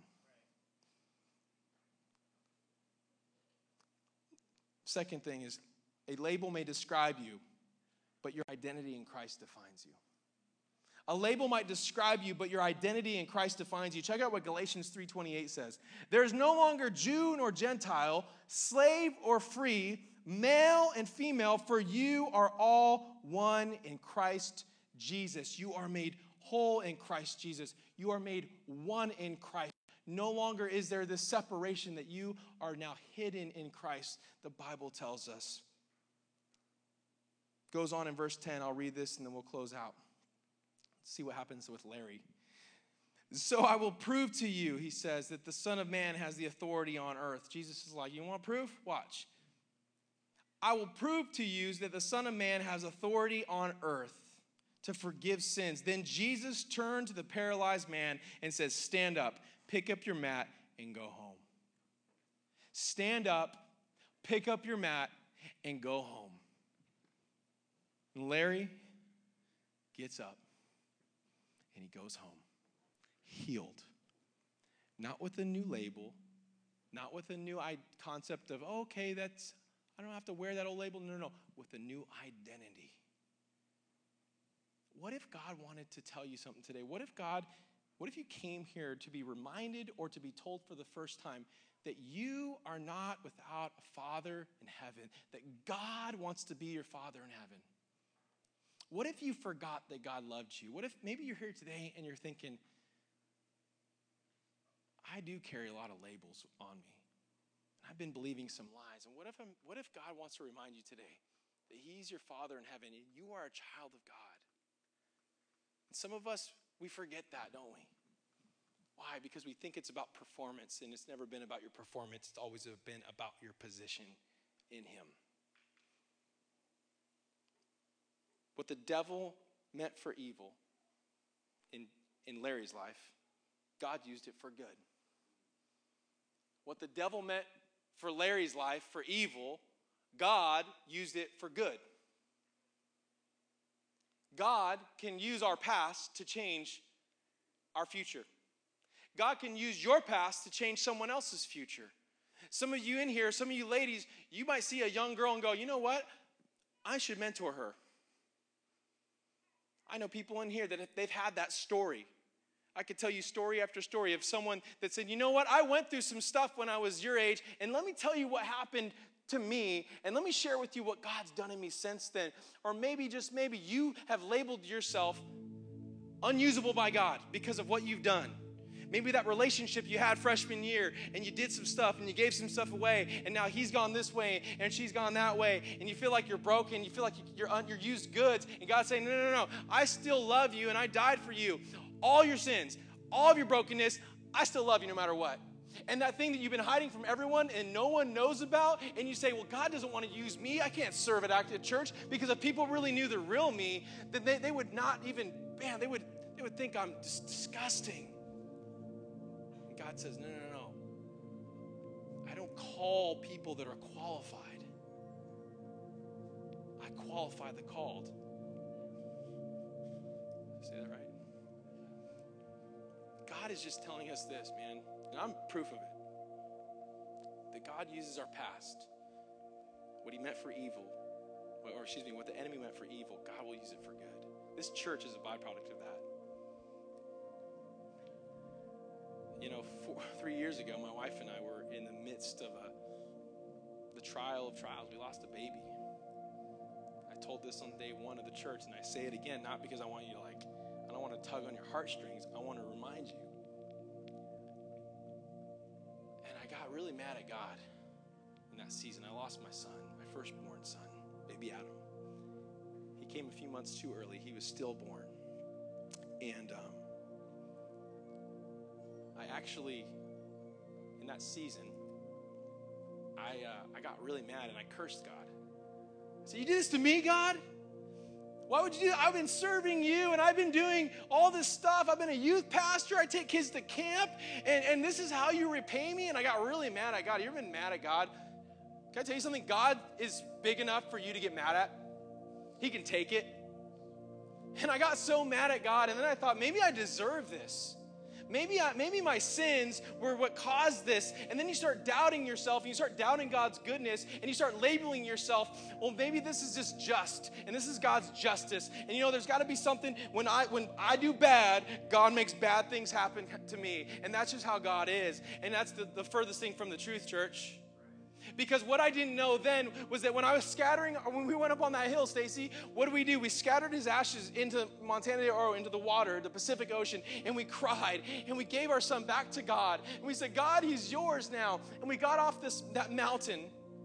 Second thing is, a label may describe you, but your identity in Christ defines you. A label might describe you, but your identity in Christ defines you. Check out what Galatians 3:28 says. There is no longer Jew nor Gentile, slave or free, male and female, for you are all one in Christ Jesus. You are made whole in Christ Jesus. You are made one in Christ. No longer is there this separation, that you are now hidden in Christ, the Bible tells us. Goes on in verse 10. I'll read this and then we'll close out. See what happens with Larry. So I will prove to you, he says, that the Son of Man has the authority on earth. Jesus is like, you want proof? Watch. I will prove to you that the Son of Man has authority on earth to forgive sins. Then Jesus turned to the paralyzed man and says, stand up, pick up your mat, and go home. Stand up, pick up your mat, and go home. And Larry gets up. And he goes home, healed. Not with a new label, not with a new concept of, oh, okay, I don't have to wear that old label. No, with a new identity. What if God wanted to tell you something today? What if you came here to be reminded or to be told for the first time that you are not without a Father in heaven, that God wants to be your Father in heaven? What if you forgot that God loved you? What if maybe you're here today and you're thinking, I do carry a lot of labels on me. I've been believing some lies. And what if God wants to remind you today that he's your Father in heaven and you are a child of God? And some of us, we forget that, don't we? Why? Because we think it's about performance, and it's never been about your performance. It's always been about your position in him. What the devil meant for evil in Larry's life, God used it for good. What the devil meant for Larry's life for evil, God used it for good. God can use our past to change our future. God can use your past to change someone else's future. Some of you in here, some of you ladies, you might see a young girl and go, you know what? I should mentor her. I know people in here that they've had that story. I could tell you story after story of someone that said, you know what, I went through some stuff when I was your age, and let me tell you what happened to me, and let me share with you what God's done in me since then. Or maybe, just maybe, you have labeled yourself unusable by God because of what you've done. Maybe that relationship you had freshman year, and you did some stuff, and you gave some stuff away, and now he's gone this way, and she's gone that way, and you feel like you're broken, you feel like you're used goods, and God's saying, no, I still love you, and I died for you. All your sins, all of your brokenness, I still love you no matter what. And that thing that you've been hiding from everyone and no one knows about, and you say, well, God doesn't want to use me. I can't serve at Active Church, because if people really knew the real me, then they would not even, man, they would think I'm just disgusting. And God says, no. I don't call people that are qualified. I qualify the called. Say that right? God is just telling us this, man, and I'm proof of it, that God uses our past, what he meant for evil, what the enemy meant for evil, God will use it for good. This church is a byproduct of that. 3 years ago, my wife and I were in the midst of the trial of trials. We lost a baby. I told this on day one of the church, and I say it again, not because I want you to I don't want to tug on your heartstrings. I want to remind you. And I got really mad at God in that season. I lost my son, my firstborn son, baby Adam. He came a few months too early. He was stillborn. And I actually, in that season, I got really mad and I cursed God. I said, you did this to me, God? Why would you do that? I've been serving you, and I've been doing all this stuff. I've been a youth pastor. I take kids to camp, and this is how you repay me? And I got really mad at God. You ever been mad at God? Can I tell you something? God is big enough for you to get mad at. He can take it. And I got so mad at God, and then I thought, maybe I deserve this. Maybe my sins were what caused this. And then you start doubting yourself, and you start doubting God's goodness, and you start labeling yourself, well, maybe this is just just, and this is God's justice. And there's got to be something, when I do bad, God makes bad things happen to me. And that's just how God is. And that's the furthest thing from the truth, church. Because what I didn't know then was that when we went up on that hill, Stacy, what did? We scattered his ashes into Montana de Oro, into the water, the Pacific Ocean, and we cried, and we gave our son back to God. And we said, God, he's yours now. And we got off that mountain,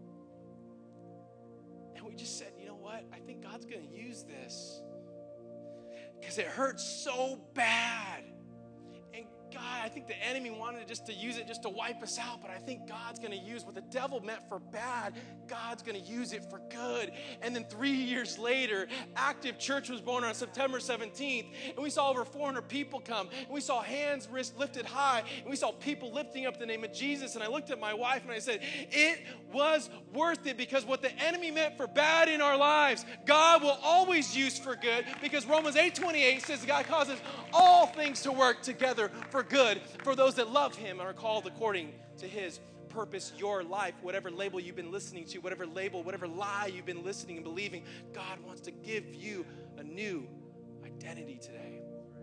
and we just said, you know what? I think God's going to use this because it hurts so bad. God, I think the enemy wanted to use it just to wipe us out, but I think God's going to use what the devil meant for bad, God's going to use it for good. And then 3 years later, Active Church was born on September 17th, and we saw over 400 people come, and we saw hands lifted high, and we saw people lifting up the name of Jesus. And I looked at my wife and I said, it was worth it, because what the enemy meant for bad in our lives, God will always use for good, because Romans 8:28 says God causes all things to work together for good for those that love him and are called according to his purpose. Your life, whatever label you've been listening to, whatever lie you've been listening and believing, God wants to give you a new identity today.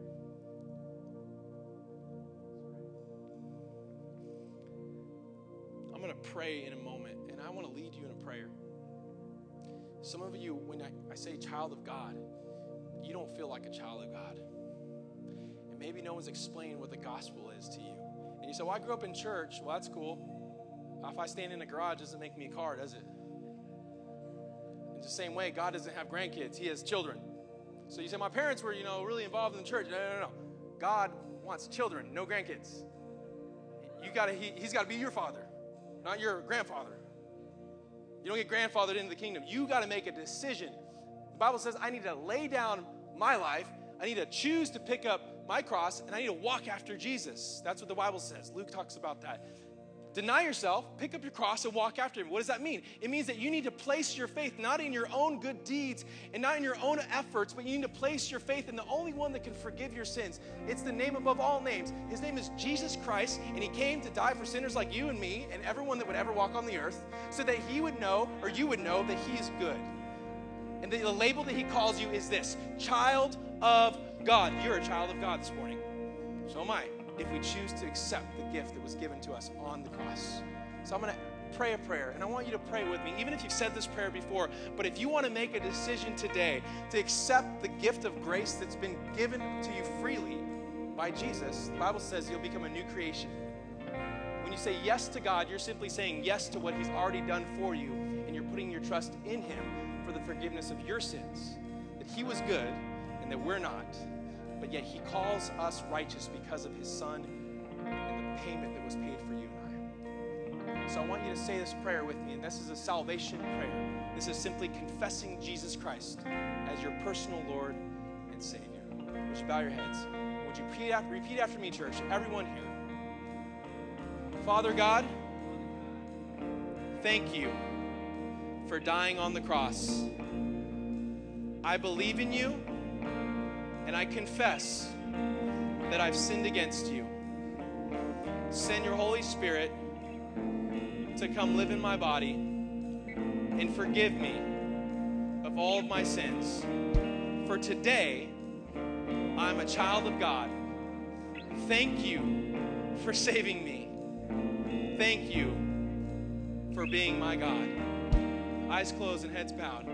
I'm going to pray in a moment, and I want to lead you in a prayer. Some of you, when I say child of God, you don't feel like a child of God. Maybe no one's explained what the gospel is to you. And you say, well, I grew up in church. Well, that's cool. If I stand in a garage, doesn't make me a car, does it? In the same way, God doesn't have grandkids. He has children. So you say, my parents were, really involved in the church. No. God wants children, no grandkids. He's got to be your father, not your grandfather. You don't get grandfathered into the kingdom. You got to make a decision. The Bible says, I need to lay down my life. I need to choose to pick up my cross, and I need to walk after Jesus. That's what the Bible says. Luke talks about that. Deny yourself, pick up your cross, and walk after him. What does that mean? It means that you need to place your faith not in your own good deeds and not in your own efforts, but you need to place your faith in the only one that can forgive your sins. It's the name above all names. His name is Jesus Christ, and he came to die for sinners like you and me and everyone that would ever walk on the earth, so that he would know, or you would know, that he is good. And the label that he calls you is this: child of God. You're a child of God this morning. So am I, if we choose to accept the gift that was given to us on the cross. So I'm going to pray a prayer, and I want you to pray with me, even if you've said this prayer before. But if you want to make a decision today to accept the gift of grace that's been given to you freely by Jesus, the Bible says you'll become a new creation. When you say yes to God, you're simply saying yes to what he's already done for you, and you're putting your trust in him for the forgiveness of your sins. That he was good and that we're not. but yet he calls us righteous because of his son and the payment that was paid for you and I. So I want you to say this prayer with me, and this is a salvation prayer. This is simply confessing Jesus Christ as your personal Lord and Savior. Would you bow your heads? Would you repeat after me, church? Everyone here. Father God, thank you for dying on the cross. I believe in you, and I confess that I've sinned against you. Send your Holy Spirit to come live in my body and forgive me of all of my sins. For today, I'm a child of God. Thank you for saving me. Thank you for being my God. Eyes closed and heads bowed.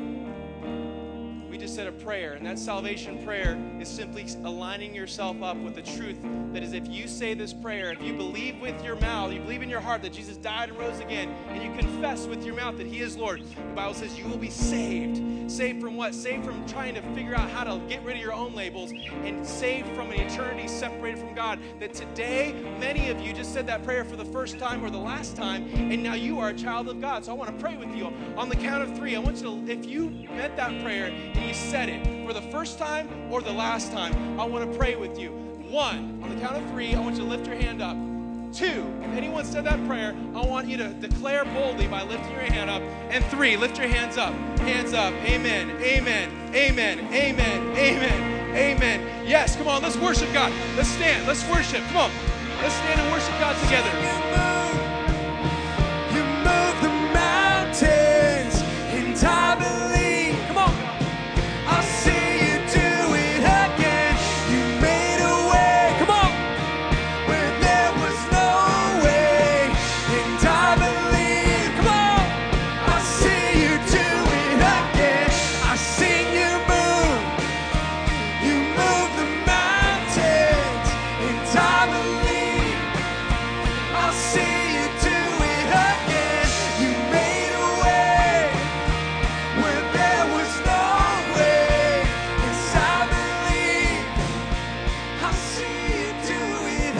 We just said a prayer, and that salvation prayer is simply aligning yourself up with the truth that is, if you say this prayer, if you believe with your mouth, you believe in your heart that Jesus died and rose again, and you confess with your mouth that he is Lord, the Bible says you will be saved. Saved from what? Saved from trying to figure out how to get rid of your own labels, and saved from an eternity separated from God. That today, many of you just said that prayer for the first time or the last time, and now you are a child of God. So I want to pray with you. On the count of 3, I want you to, if you meant that prayer and you said it for the first time or the last time, I want to pray with you. 1, on the count of 3, I want you to lift your hand up. 2, if anyone said that prayer, I want you to declare boldly by lifting your hand up. And 3, lift your hands up. Hands up. Amen. Amen. Amen. Amen. Amen. Amen. Yes, come on, let's worship God. Let's stand. Let's worship. Come on. Let's stand and worship God together. You move the mountains, and I believe. Come on. I'll see you do it again. You made a way. Come on. Where there was no way, and I believe. Come on. I'll see you do it again. I seen you move. You move the mountains, and I believe. I'll see you do it again. You made a way where there was no way. Yes, I believe. I'll see you do it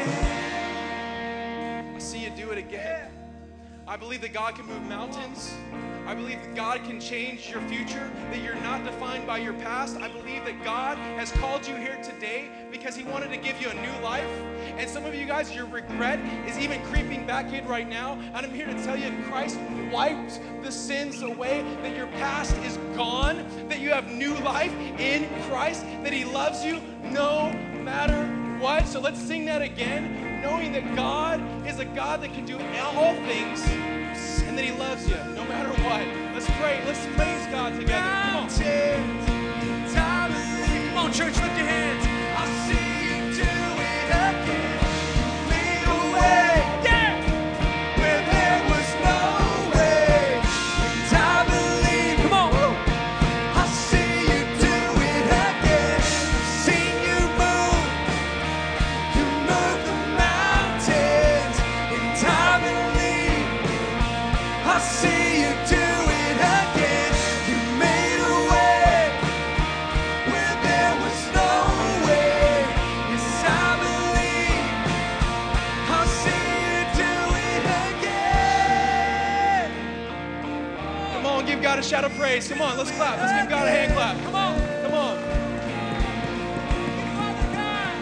again. I see you do it again. I believe that God can move mountains. I believe that God can change your future, that you're not defined by your past. I believe that God has called you here today because he wanted to give you a new life. And some of you guys, your regret is even creeping back in right now. And I'm here to tell you, Christ wiped the sins away, that your past is gone, that you have new life in Christ, that he loves you no matter what. So let's sing that again, knowing that God is a God that can do all things, and that he loves you no matter what. Let's pray. Let's praise God together. Come on. Come on, church, lift your hands. I'll see you do it again. You made a way, yeah, where there was no way, and I believe. Come on. I'll see you do it again. Seen you move. You move the mountains, and I believe. I'll see you do it again. You made a way where there was no way. Yes, I believe. I'll see you do it again. Come on, give God a shout of praise. Come on, let's clap. Let's give God a hand clap. Come on. Come on. Father God,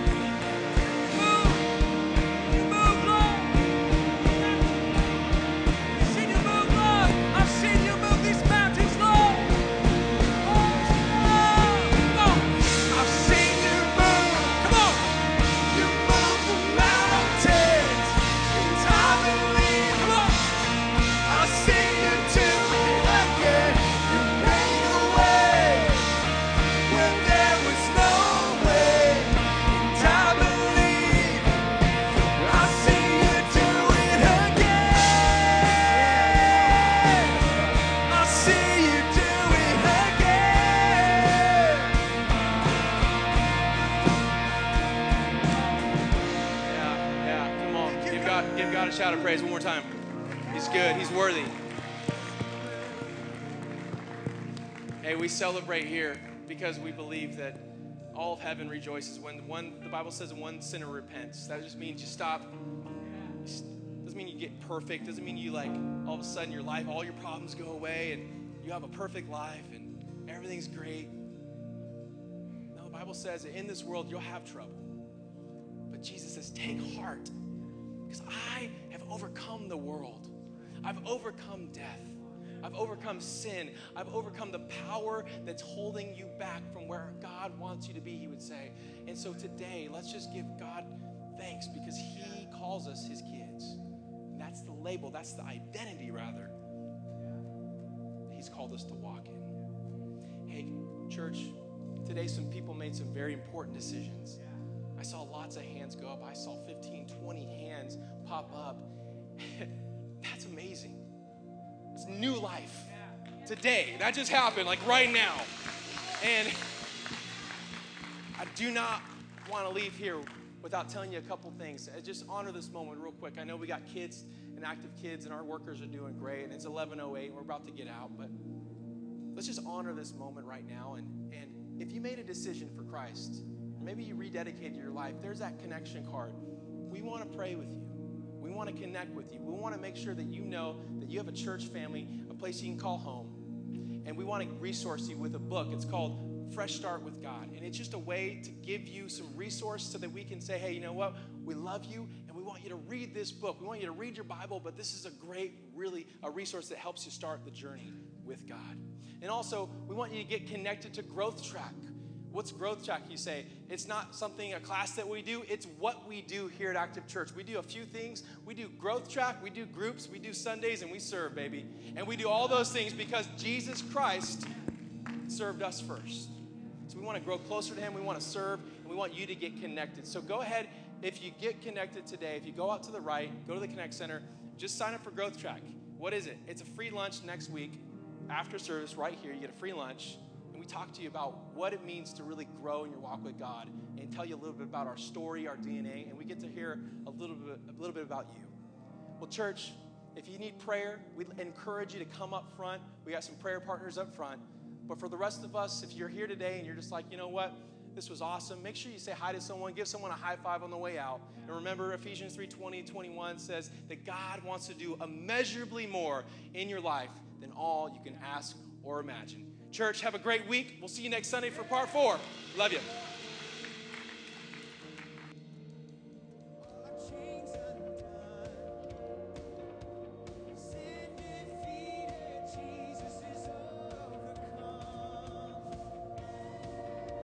move. You move, Lord. I've seen you move, Lord. I've seen you move these mountains, Lord. Come on. I've seen you move. Come on. You move the mountains, and I believe. Come on. I'll see you do it again. You made a way where there was no way, and I believe. I'll see you do it again. I'll see you do it again. Yeah. Come on. Give God a shout of praise one more time. He's good. He's worthy. Hey, we celebrate here because we believe that all of heaven rejoices. When the Bible says one sinner repents, that just means you stop. Doesn't mean you get perfect. Doesn't mean you like all of a sudden your life, all your problems go away and you have a perfect life and everything's great. No, the Bible says that in this world you'll have trouble. But Jesus says, take heart, because I have overcome the world. I've overcome death. I've overcome sin. I've overcome the power that's holding you back from where God wants you to be, he would say. And so today, let's just give God thanks because he calls us his kids. And that's the label, that's the identity, rather, he's called us to walk in. Hey, church, today some people made some very important decisions. I saw lots of hands go up. I saw 15, 20 hands pop up. That's amazing. It's new life today. That just happened, like right now. And I do not want to leave here without telling you a couple things. Just honor this moment real quick. I know we got kids and active kids, and our workers are doing great, and it's 11:08, and we're about to get out, but let's just honor this moment right now. And if you made a decision for Christ, or maybe you rededicated your life, there's that connection card. We want to pray with you. We want to connect with you. We want to make sure that you know that you have a church family, a place you can call home. And we want to resource you with a book. It's called Fresh Start with God. And it's just a way to give you some resource so that we can say, hey, you know what? We love you and we want you to read this book. We want you to read your Bible, but this is a great, really, a resource that helps you start the journey with God. And also, we want you to get connected to Growth Track. What's Growth Track, you say? It's not something, a class that we do. It's what we do here at Active Church. We do a few things. We do Growth Track. We do groups. We do Sundays, and we serve, baby. And we do all those things because Jesus Christ served us first. So we want to grow closer to him. We want to serve, and we want you to get connected. So go ahead. If you get connected today, if you go out to the right, go to the Connect Center, just sign up for Growth Track. What is it? It's a free lunch next week after service right here. You get a free lunch. We talk to you about what it means to really grow in your walk with God and tell you a little bit about our story, our DNA, and we get to hear a little bit about you. Well, church, if you need prayer, we encourage you to come up front. We got some prayer partners up front. But for the rest of us, if you're here today and you're just like, you know what, this was awesome, make sure you say hi to someone, give someone a high five on the way out. And remember, Ephesians 3:20-21 says that God wants to do immeasurably more in your life than all you can ask or imagine. Church, have a great week. We'll see you next Sunday for part 4. Love you.